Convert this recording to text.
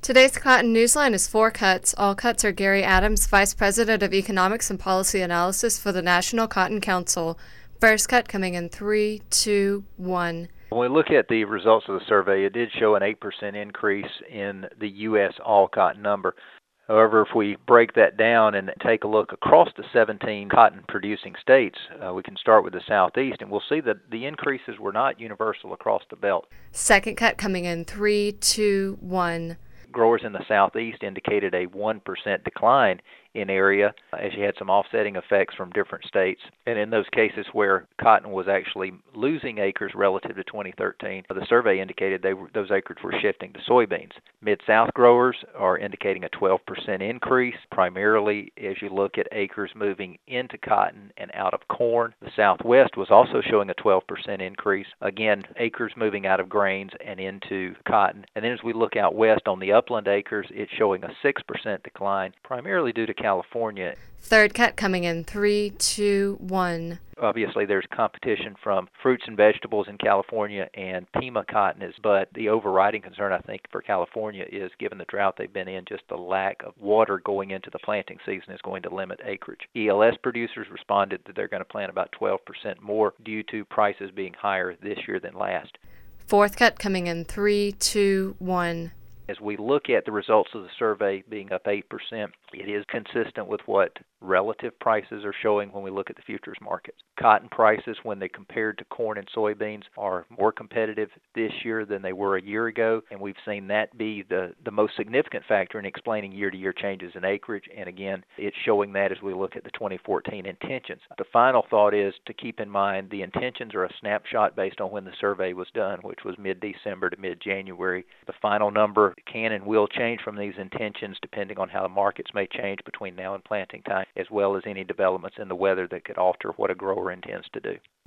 Today's Cotton Newsline is 4 cuts. All cuts are Gary Adams, Vice President of Economics and Policy Analysis for the National Cotton Council. First cut coming in 3, 2, 1. When we look at the results of the survey, it did show an 8% increase in the U.S. all cotton number. However, if we break that down and take a look across the 17 cotton-producing states, we can start with the Southeast, and we'll see that the increases were not universal across the belt. Second cut coming in 3, 2, 1. Growers in the Southeast indicated a 1% decline in area as you had some offsetting effects from different states. And in those cases where cotton was actually losing acres relative to 2013, the survey indicated those acres were shifting to soybeans. Mid-South growers are indicating a 12% increase, primarily as you look at acres moving into cotton and out of corn. The Southwest was also showing a 12% increase. Again, acres moving out of grains and into cotton. And then as we look out west on the upland acres, it's showing a 6% decline, primarily due to California. Third cut coming in 3, 2, 1. Obviously, there's competition from fruits and vegetables in California and Pima cotton, but the overriding concern, I think, for California is, given the drought they've been in, just the lack of water going into the planting season is going to limit acreage. ELS producers responded that they're going to plant about 12% more due to prices being higher this year than last. Fourth cut coming in 3, 2, 1. As we look at the results of the survey being up 8%, it is consistent with what relative prices are showing when we look at the futures markets. Cotton prices, when they compared to corn and soybeans, are more competitive this year than they were a year ago, and we've seen that be the most significant factor in explaining year-to-year changes in acreage, and again, it's showing that as we look at the 2014 intentions. The final thought is to keep in mind the intentions are a snapshot based on when the survey was done, which was mid-December to mid-January. The final number can and will change from these intentions depending on how the markets may change between now and planting time, as well as any developments in the weather that could alter what a grower intends to do.